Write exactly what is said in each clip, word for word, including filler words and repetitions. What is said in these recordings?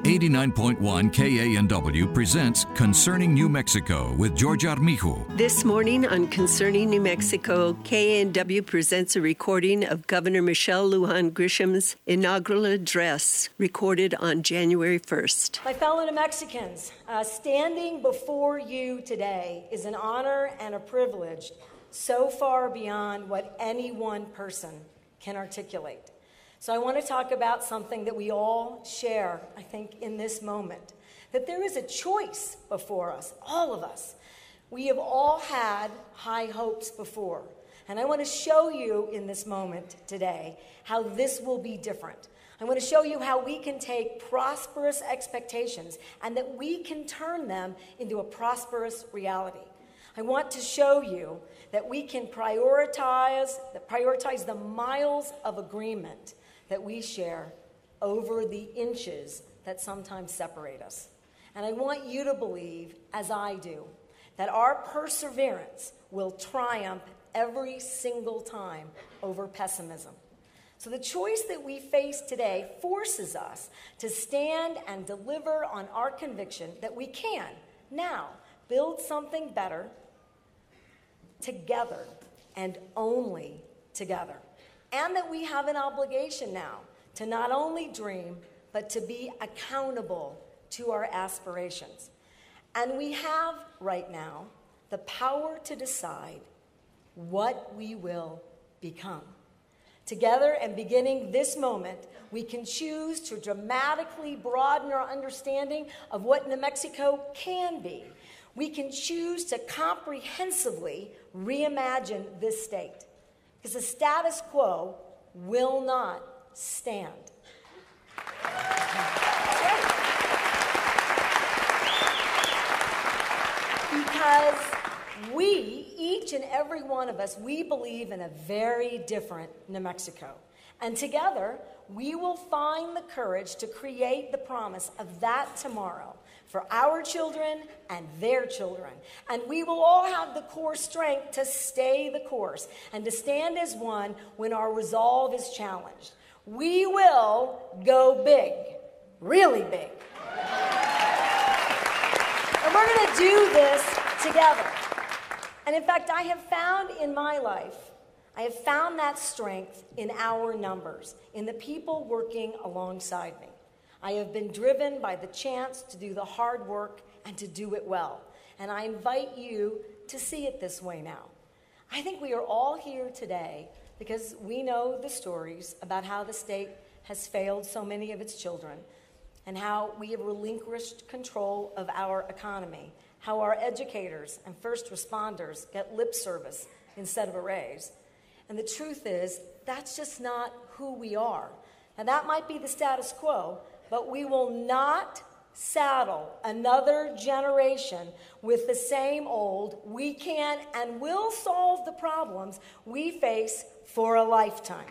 eighty-nine point one K A N W presents Concerning New Mexico with George Armijo. This morning on Concerning New Mexico, K A N W presents a recording of Governor Michelle Lujan Grisham's inaugural address, recorded on January first. My fellow New Mexicans, uh, standing before you today is an honor and a privilege so far beyond what any one person can articulate. So I want to talk about something that we all share, I think, in this moment, that there is a choice before us, all of us. We have all had high hopes before, and I want to show you in this moment today how this will be different. I want to show you how we can take prosperous expectations and that we can turn them into a prosperous reality. I want to show you that we can prioritize, prioritize the miles of agreement that we share over the inches that sometimes separate us. And I want you to believe, as I do, that our perseverance will triumph every single time over pessimism. So the choice that we face today forces us to stand and deliver on our conviction that we can now build something better together and only together. And that we have an obligation now to not only dream, but to be accountable to our aspirations. And we have right now the power to decide what we will become. Together and beginning this moment, we can choose to dramatically broaden our understanding of what New Mexico can be. We can choose to comprehensively reimagine this state. Because the status quo will not stand. Because we, each and every one of us, we believe in a very different New Mexico. And together, we will find the courage to create the promise of that tomorrow for our children and their children. And we will all have the core strength to stay the course and to stand as one when our resolve is challenged. We will go big, really big. And we're going to do this together. And in fact, I have found in my life, I have found that strength in our numbers, in the people working alongside me. I have been driven by the chance to do the hard work and to do it well. And I invite you to see it this way now. I think we are all here today because we know the stories about how the state has failed so many of its children and how we have relinquished control of our economy, how our educators and first responders get lip service instead of a raise. And the truth is, that's just not who we are. Now, that might be the status quo, but we will not saddle another generation with the same old, we can and will solve the problems we face for a lifetime.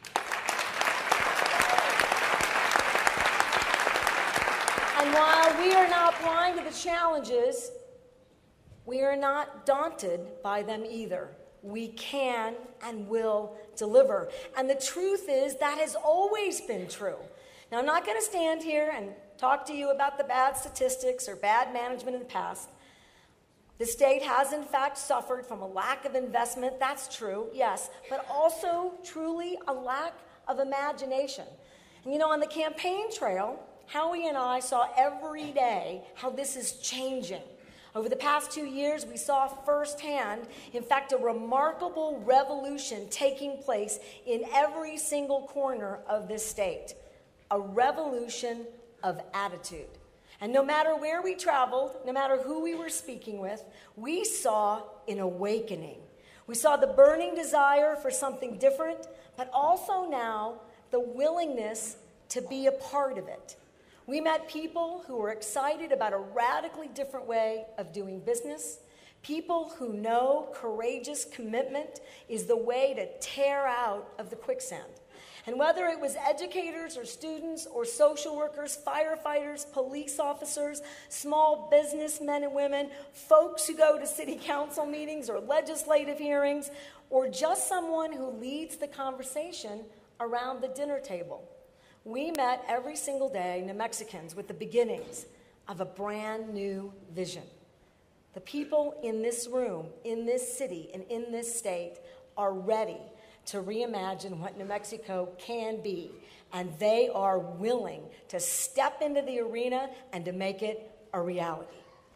And while we are not blind to the challenges, we are not daunted by them either. We can and will deliver. And the truth is, that has always been true. Now, I'm not going to stand here and talk to you about the bad statistics or bad management in the past. The state has, in fact, suffered from a lack of investment. That's true, yes, but also truly a lack of imagination. And, you know, on the campaign trail, Howie and I saw every day how this is changing. Over the past two years, we saw firsthand, in fact, a remarkable revolution taking place in every single corner of this state. A revolution of attitude. And no matter where we traveled, no matter who we were speaking with, we saw an awakening. We saw the burning desire for something different, but also now the willingness to be a part of it. We met people who were excited about a radically different way of doing business, people who know courageous commitment is the way to tear out of the quicksand. And whether it was educators or students or social workers, firefighters, police officers, small businessmen and women, folks who go to city council meetings or legislative hearings, or just someone who leads the conversation around the dinner table, we met every single day, New Mexicans, with the beginnings of a brand new vision. The people in this room, in this city, and in this state are ready to reimagine what New Mexico can be, and they are willing to step into the arena and to make it a reality.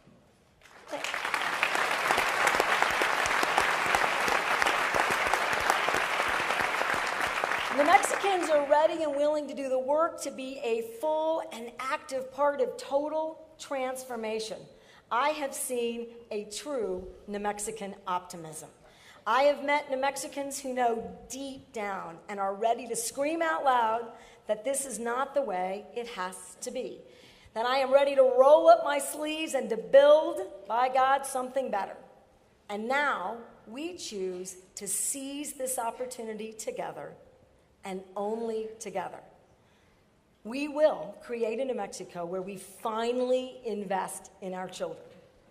New Mexicans are ready and willing to do the work to be a full and active part of total transformation. I have seen a true New Mexican optimism. I have met New Mexicans who know deep down and are ready to scream out loud that this is not the way it has to be. That I am ready to roll up my sleeves and to build, by God, something better. And now we choose to seize this opportunity together, and only together. We will create a New Mexico where we finally invest in our children.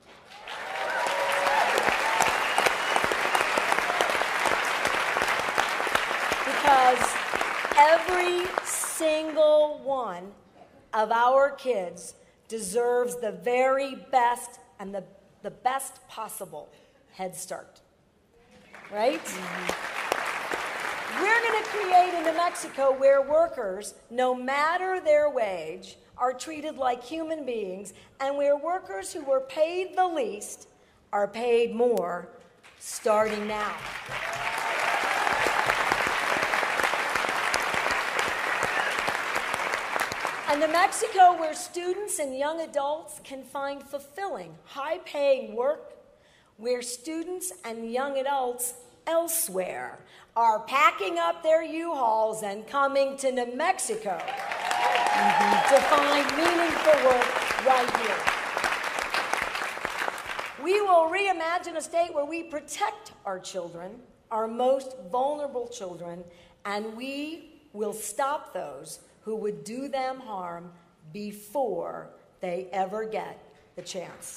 Because every single one of our kids deserves the very best and the, the best possible head start. Right? Mm-hmm. We're going to create a New Mexico where workers, no matter their wage, are treated like human beings, and where workers who were paid the least are paid more starting now. A New Mexico where students and young adults can find fulfilling, high-paying work, where students and young adults elsewhere are packing up their U-Hauls and coming to New Mexico mm-hmm. to find meaningful work right here. We will reimagine a state where we protect our children, our most vulnerable children, and we will stop those who would do them harm before they ever get the chance.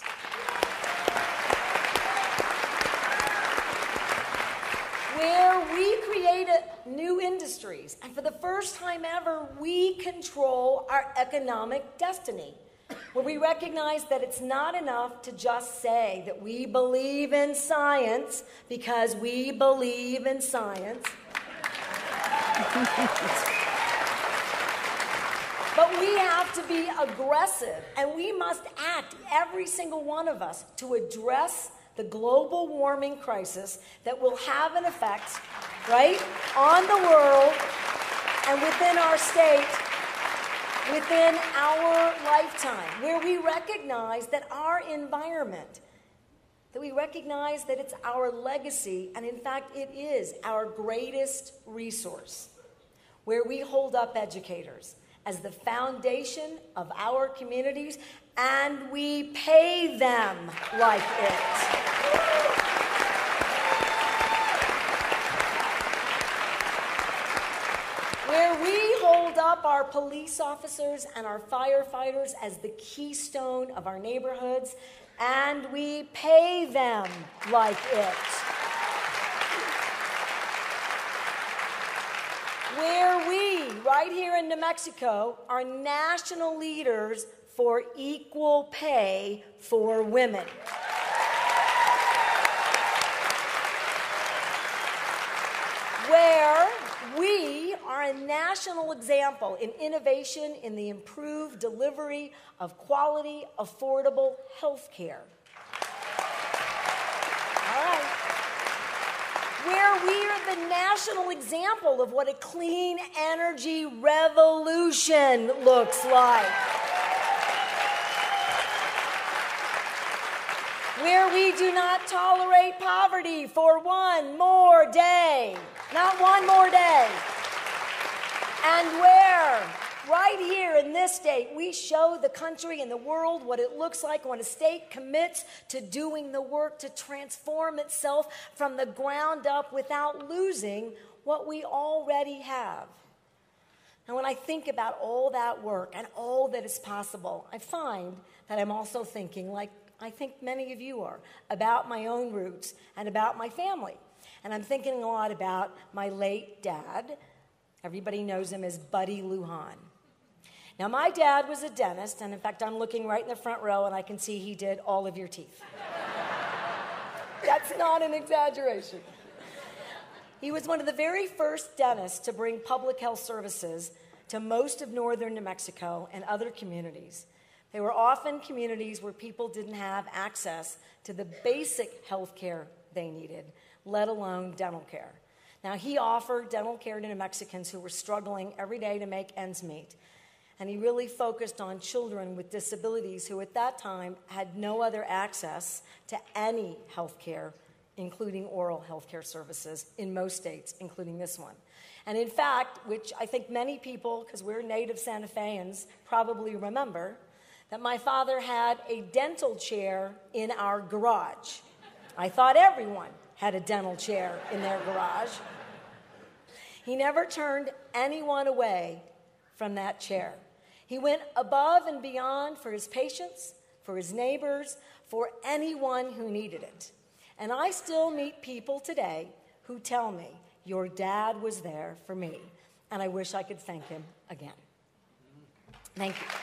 Where we create a, new industries, and for the first time ever, we control our economic destiny. Where we recognize that it's not enough to just say that we believe in science because we believe in science. But we have to be aggressive, and we must act, every single one of us, to address the global warming crisis that will have an effect, right, on the world and within our state, within our lifetime, where we recognize that our environment, that we recognize that it's our legacy, and in fact it is our greatest resource, where we hold up educators as the foundation of our communities, and we pay them like it. Where we hold up our police officers and our firefighters as the keystone of our neighborhoods, and we pay them like it. Where we, right here in New Mexico, are national leaders for equal pay for women. Where we are a national example in innovation in the improved delivery of quality, affordable health care. All right. Where we are the national example of what a clean energy revolution looks like. Where we do not tolerate poverty for one more day. Not one more day. And where, right here in this state, we show the country and the world what it looks like when a state commits to doing the work to transform itself from the ground up without losing what we already have. And when I think about all that work and all that is possible, I find that I'm also thinking, like I think many of you are, about my own roots and about my family. And I'm thinking a lot about my late dad. Everybody knows him as Buddy Lujan. Now, my dad was a dentist, and in fact, I'm looking right in the front row, and I can see he did all of your teeth. That's not an exaggeration. He was one of the very first dentists to bring public health services to most of northern New Mexico and other communities. They were often communities where people didn't have access to the basic health care they needed, let alone dental care. Now, he offered dental care to New Mexicans who were struggling every day to make ends meet. And he really focused on children with disabilities who at that time had no other access to any health care, including oral health care services in most states, including this one. And in fact, which I think many people, because we're native Santa Feans, probably remember, that my father had a dental chair in our garage. I thought everyone had a dental chair in their garage. He never turned anyone away from that chair. He went above and beyond for his patients, for his neighbors, for anyone who needed it. And I still meet people today who tell me, your dad was there for me, and I wish I could thank him again. Thank you.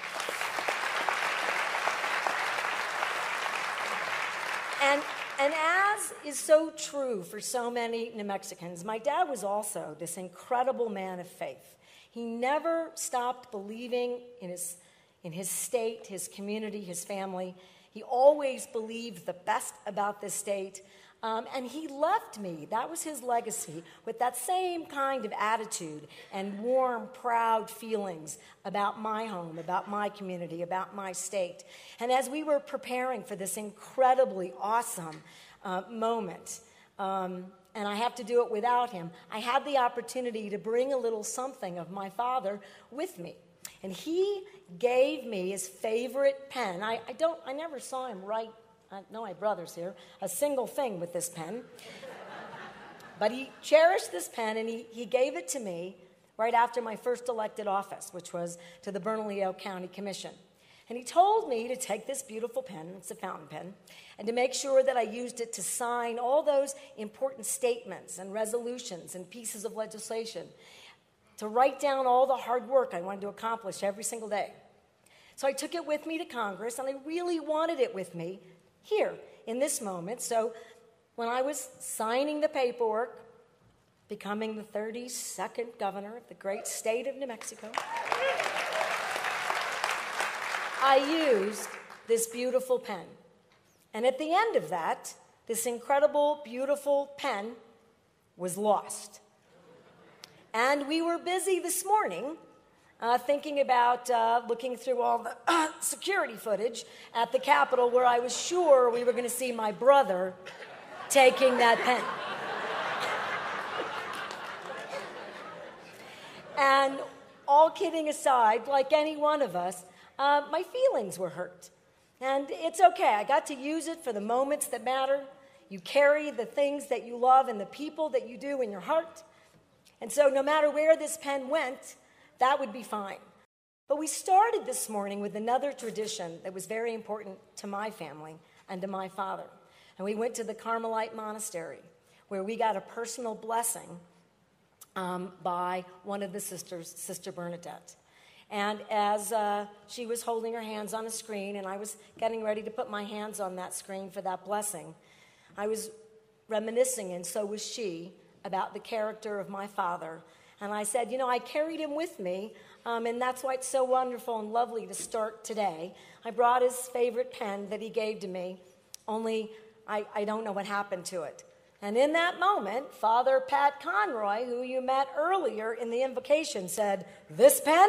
And, and as is so true for so many New Mexicans, my dad was also this incredible man of faith. He never stopped believing in his, in his state, his community, his family. He always believed the best about this state. Um, and he left me, that was his legacy, with that same kind of attitude and warm, proud feelings about my home, about my community, about my state. And as we were preparing for this incredibly awesome uh, moment, um, and I have to do it without him, I had the opportunity to bring a little something of my father with me. And he gave me his favorite pen. I, I don't, I never saw him write, I know my brother's here, a single thing with this pen. But he cherished this pen, and he, he gave it to me right after my first elected office, which was to the Bernalillo County Commission. And he told me to take this beautiful pen, it's a fountain pen, and to make sure that I used it to sign all those important statements and resolutions and pieces of legislation, to write down all the hard work I wanted to accomplish every single day. So I took it with me to Congress, and I really wanted it with me here in this moment. So when I was signing the paperwork, becoming the thirty-second governor of the great state of New Mexico, I used this beautiful pen. And at the end of that, this incredible, beautiful pen was lost. And we were busy this morning uh, thinking about uh, looking through all the uh, security footage at the Capitol, where I was sure we were going to see my brother taking that pen. And all kidding aside, like any one of us, uh, my feelings were hurt. And it's okay. I got to use it for the moments that matter. You carry the things that you love and the people that you do in your heart. And so no matter where this pen went, that would be fine. But we started this morning with another tradition that was very important to my family and to my father. And we went to the Carmelite Monastery, where we got a personal blessing um, by one of the sisters, Sister Bernadette. And as uh, she was holding her hands on a screen, and I was getting ready to put my hands on that screen for that blessing, I was reminiscing, and so was she, about the character of my father. And I said, you know, I carried him with me, um, and that's why it's so wonderful and lovely to start today. I brought his favorite pen that he gave to me, only I, I don't know what happened to it. And in that moment, Father Pat Conroy, who you met earlier in the invocation, said, "This pen?"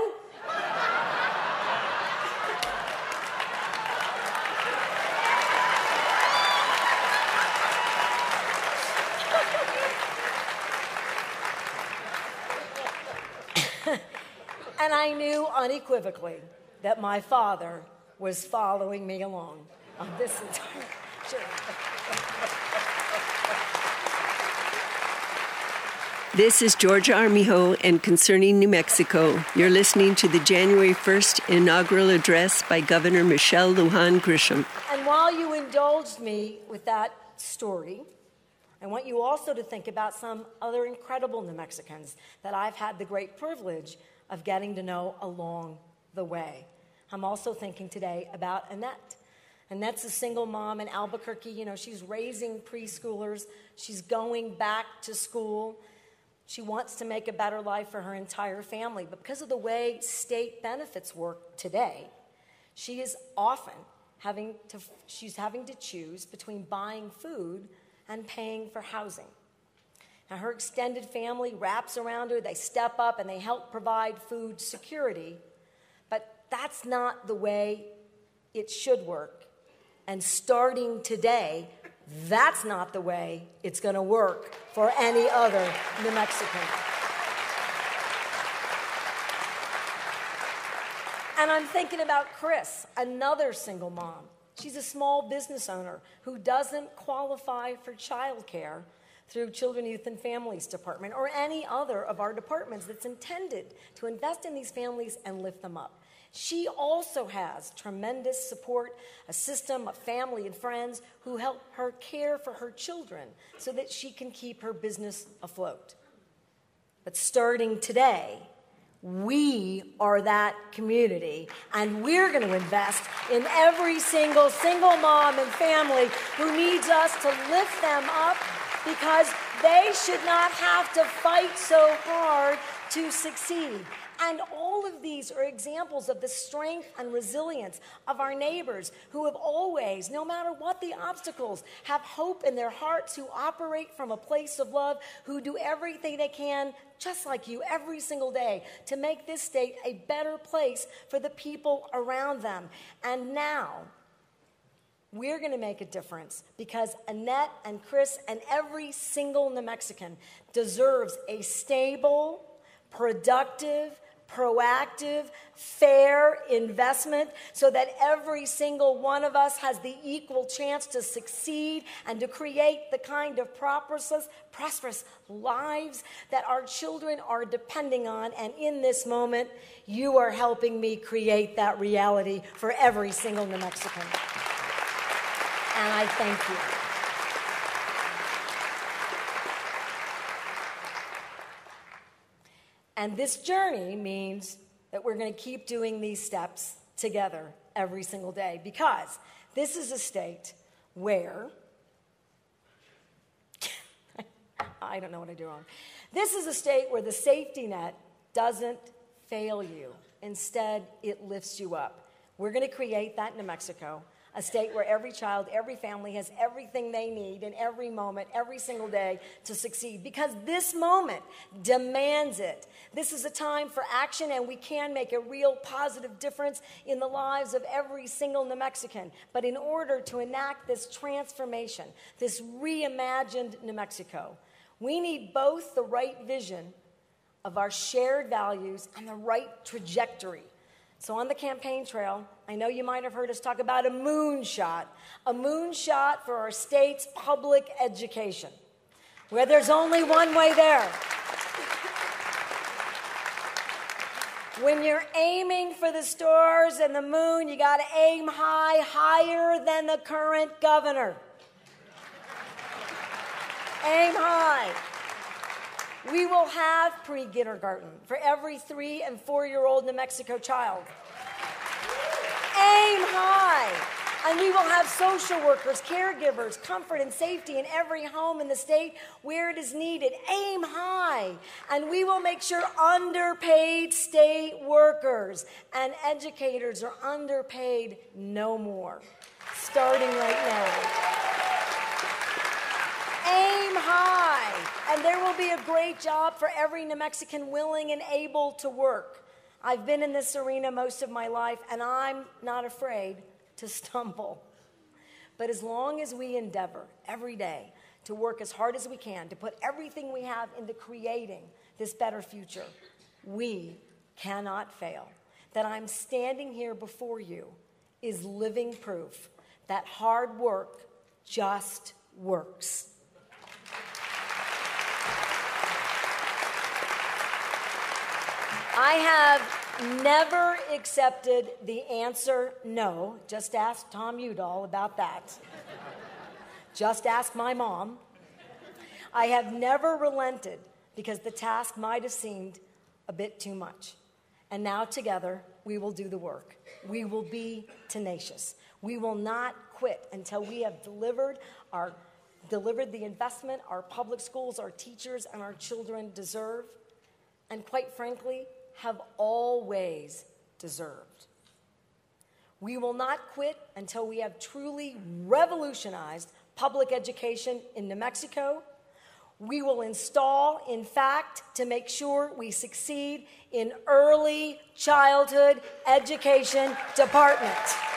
And I knew unequivocally that my father was following me along on this entire journey. This is Georgia Armijo, and Concerning New Mexico. You're listening to the January first inaugural address by Governor Michelle Lujan Grisham. And while you indulged me with that story, I want you also to think about some other incredible New Mexicans that I've had the great privilege of getting to know along the way. I'm also thinking today about Annette. Annette's a single mom in Albuquerque. You know, she's raising preschoolers. She's going back to school. She wants to make a better life for her entire family. But because of the way state benefits work today, she is often having to, she's having to choose between buying food and paying for housing. Now, her extended family wraps around her. They step up and they help provide food security. But that's not the way it should work. And starting today, that's not the way it's going to work for any other New Mexican. And I'm thinking about Chris, another single mom. She's a small business owner who doesn't qualify for child care through Children, Youth, and Families Department or any other of our departments that's intended to invest in these families and lift them up. She also has tremendous support, a system of family and friends who help her care for her children so that she can keep her business afloat. But starting today, we are that community, and we're going to invest in every single single mom and family who needs us to lift them up, because they should not have to fight so hard to succeed. And all of these are examples of the strength and resilience of our neighbors who have always, no matter what the obstacles, have hope in their hearts, who operate from a place of love, who do everything they can, just like you, every single day, to make this state a better place for the people around them. And now, we're going to make a difference, because Annette and Chris and every single New Mexican deserves a stable, productive, proactive, fair investment so that every single one of us has the equal chance to succeed and to create the kind of prosperous, prosperous lives that our children are depending on. And in this moment, you are helping me create that reality for every single New Mexican. And I thank you. And this journey means that we're going to keep doing these steps together every single day, because this is a state where, I don't know what I do wrong. This is a state where the safety net doesn't fail you. Instead, it lifts you up. We're going to create that in New Mexico. A state where every child, every family has everything they need in every moment, every single day to succeed, because this moment demands it. This is a time for action, and we can make a real positive difference in the lives of every single New Mexican. But in order to enact this transformation, this reimagined New Mexico, we need both the right vision of our shared values and the right trajectory. So on the campaign trail, I know you might have heard us talk about a moonshot, a moonshot for our state's public education, where there's only one way there. When you're aiming for the stars and the moon, you got to aim high, higher than the current governor. Aim high. We will have pre-kindergarten for every three and four-year-old New Mexico child. Aim high. And we will have social workers, caregivers, comfort and safety in every home in the state where it is needed. Aim high. And we will make sure underpaid state workers and educators are underpaid no more, starting right now. Aim high, and there will be a great job for every New Mexican willing and able to work. I've been in this arena most of my life, and I'm not afraid to stumble. But as long as we endeavor every day to work as hard as we can, to put everything we have into creating this better future, we cannot fail. That I'm standing here before you is living proof that hard work just works. I have never accepted the answer no. Just ask Tom Udall about that. Just ask my mom. I have never relented because the task might have seemed a bit too much. And now together, we will do the work. We will be tenacious. We will not quit until we have delivered our delivered the investment our public schools, our teachers, and our children deserve, and quite frankly, have always deserved. We will not quit until we have truly revolutionized public education in New Mexico. We will install, in fact, to make sure we succeed in early childhood education department.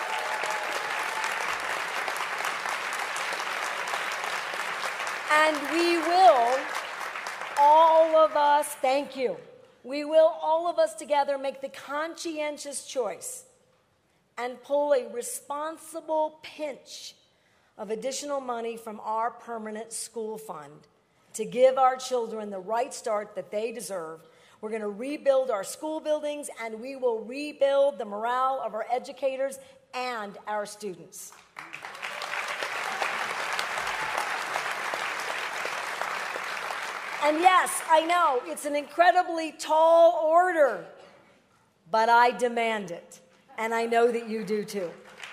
And we will, all of us, thank you, we will, all of us together, make the conscientious choice and pull a responsible pinch of additional money from our permanent school fund to give our children the right start that they deserve. We're going to rebuild our school buildings, and we will rebuild the morale of our educators and our students. And yes, I know, it's an incredibly tall order, but I demand it, and I know that you do too.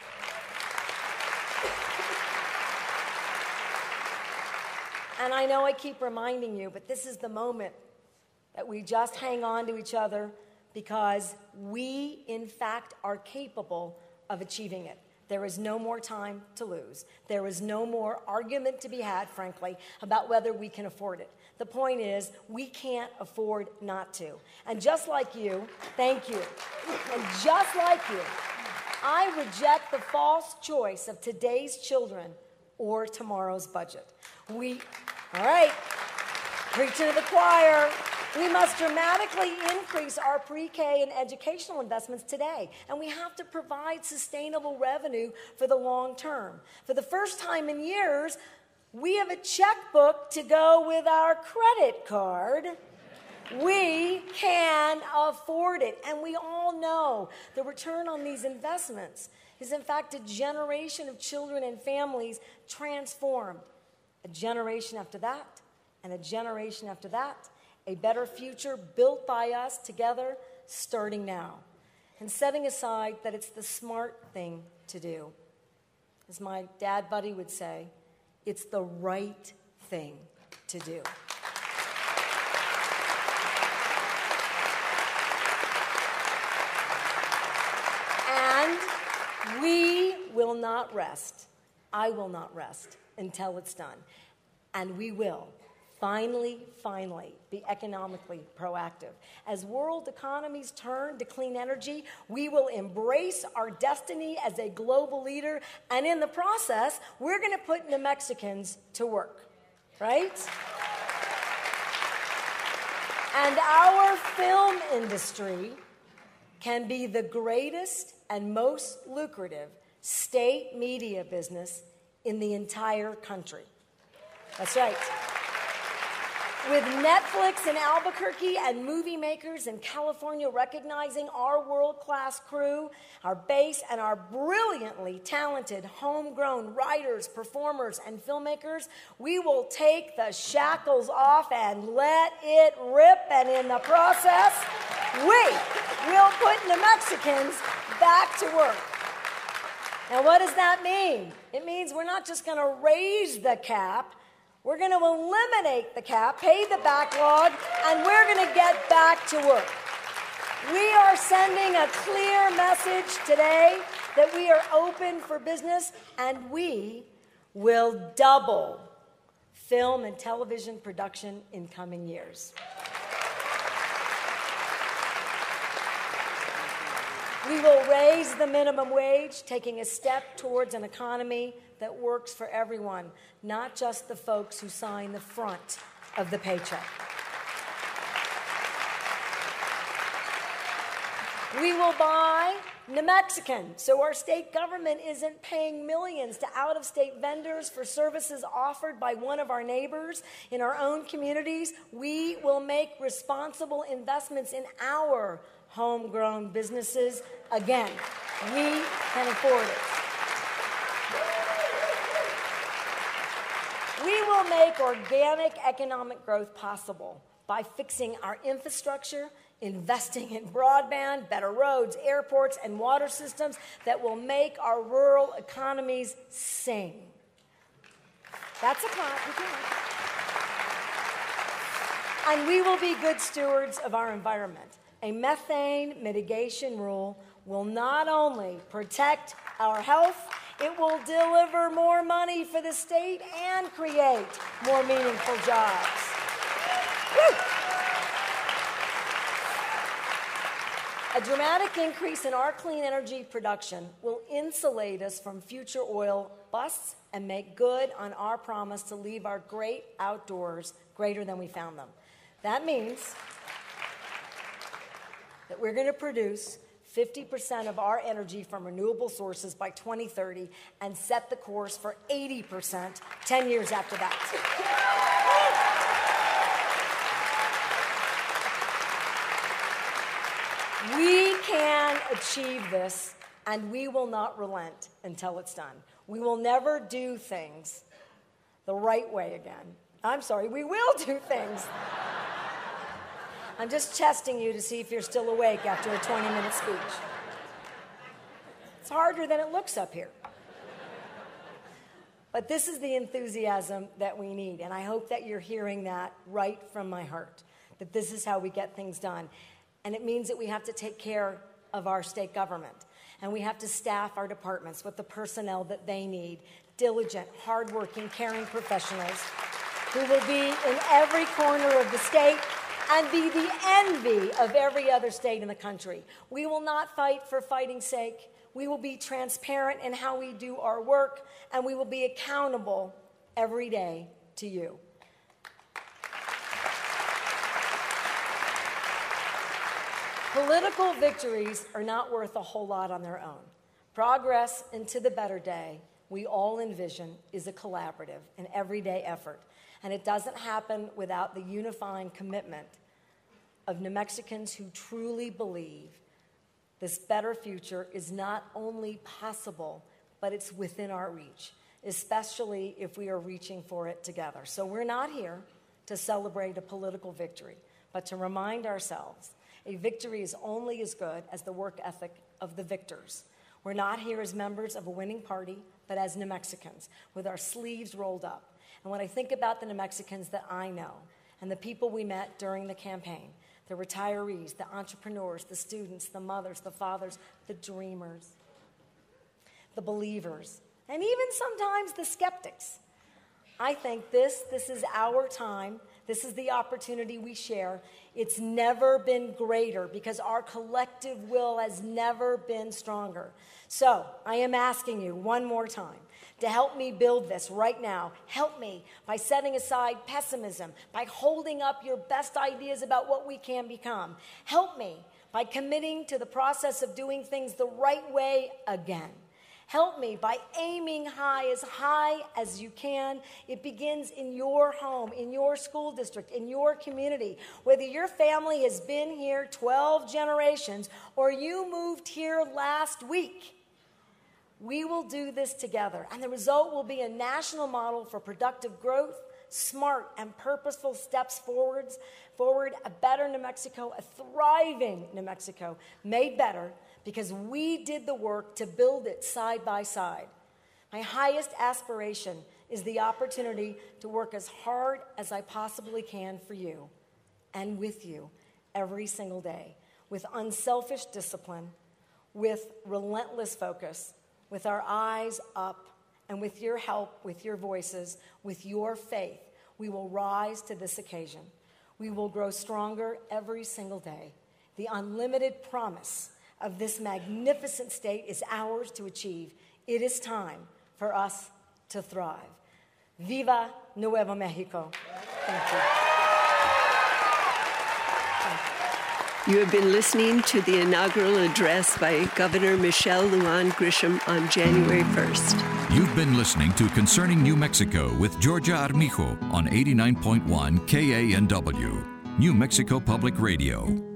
And I know I keep reminding you, but this is the moment that we just hang on to each other, because we, in fact, are capable of achieving it. There is no more time to lose. There is no more argument to be had, frankly, about whether we can afford it. The point is, we can't afford not to. And just like you, thank you, and just like you, I reject the false choice of today's children or tomorrow's budget. We, all right, preaching to the choir. We must dramatically increase our pre-K and educational investments today, and we have to provide sustainable revenue for the long term. For the first time in years, we have a checkbook to go with our credit card. We can afford it, and we all know the return on these investments is, in fact, a generation of children and families transformed. A generation after that, and a generation after that, a better future built by us together, starting now. And setting aside that it's the smart thing to do. As my dad buddy would say, it's the right thing to do. And we will not rest. I will not rest until it's done. And we will finally, finally be economically proactive. As world economies turn to clean energy, we will embrace our destiny as a global leader, and in the process, we're going to put New Mexicans to work, right? And our film industry can be the greatest and most lucrative state media business in the entire country. That's right. With Netflix in Albuquerque and movie makers in California recognizing our world-class crew, our base, and our brilliantly talented homegrown writers, performers, and filmmakers, we will take the shackles off and let it rip, and in the process, we will put New Mexicans back to work. Now, what does that mean? It means we're not just going to raise the cap. We're going to eliminate the cap, pay the backlog, and we're going to get back to work. We are sending a clear message today that we are open for business, and we will double film and television production in coming years. We will raise the minimum wage, taking a step towards an economy that works for everyone, not just the folks who sign the front of the paycheck. We will buy New Mexican, so our state government isn't paying millions to out-of-state vendors for services offered by one of our neighbors in our own communities. We will make responsible investments in our homegrown businesses. Again, we can afford it. We will make organic economic growth possible by fixing our infrastructure, investing in broadband, better roads, airports, and water systems that will make our rural economies sing. That's a clap. You can. And we will be good stewards of our environment. A methane mitigation rule will not only protect our health, it will deliver more money for the state and create more meaningful jobs. Woo! A dramatic increase in our clean energy production will insulate us from future oil busts and make good on our promise to leave our great outdoors greater than we found them. That means that we're going to produce fifty percent of our energy from renewable sources by twenty thirty and set the course for eighty percent ten years after that. We can achieve this, and we will not relent until it's done. We will never do things the right way again. I'm sorry, we will do things. I'm just testing you to see if you're still awake after a twenty-minute speech. It's harder than it looks up here. But this is the enthusiasm that we need, and I hope that you're hearing that right from my heart, that this is how we get things done. And it means that we have to take care of our state government, and we have to staff our departments with the personnel that they need, diligent, hardworking, caring professionals who will be in every corner of the state and be the envy of every other state in the country. We will not fight for fighting's sake. We will be transparent in how we do our work, and we will be accountable every day to you. Political victories are not worth a whole lot on their own. Progress into the better day we all envision is a collaborative and everyday effort, and it doesn't happen without the unifying commitment of New Mexicans who truly believe this better future is not only possible, but it's within our reach, especially if we are reaching for it together. So we're not here to celebrate a political victory, but to remind ourselves a victory is only as good as the work ethic of the victors. We're not here as members of a winning party, but as New Mexicans, with our sleeves rolled up. And when I think about the New Mexicans that I know and the people we met during the campaign, the retirees, the entrepreneurs, the students, the mothers, the fathers, the dreamers, the believers, and even sometimes the skeptics, I think this, this is our time. This is the opportunity we share. It's never been greater because our collective will has never been stronger. So I am asking you one more time to help me build this right now. Help me by setting aside pessimism, by holding up your best ideas about what we can become. Help me by committing to the process of doing things the right way again. Help me by aiming high, as high as you can. It begins in your home, in your school district, in your community. Whether your family has been here twelve generations or you moved here last week, we will do this together. And the result will be a national model for productive growth, smart and purposeful steps forwards, forward, a better New Mexico, a thriving New Mexico, made better because we did the work to build it side by side. My highest aspiration is the opportunity to work as hard as I possibly can for you and with you every single day, with unselfish discipline, with relentless focus, with our eyes up, and with your help, with your voices, with your faith, we will rise to this occasion. We will grow stronger every single day. The unlimited promise of this magnificent state is ours to achieve. It is time for us to thrive. Viva Nuevo Mexico. Thank you. You have been listening to the inaugural address by Governor Michelle Lujan Grisham on January first. You've been listening to Concerning New Mexico with Georgia Armijo on eighty-nine point one K A N W, New Mexico Public Radio.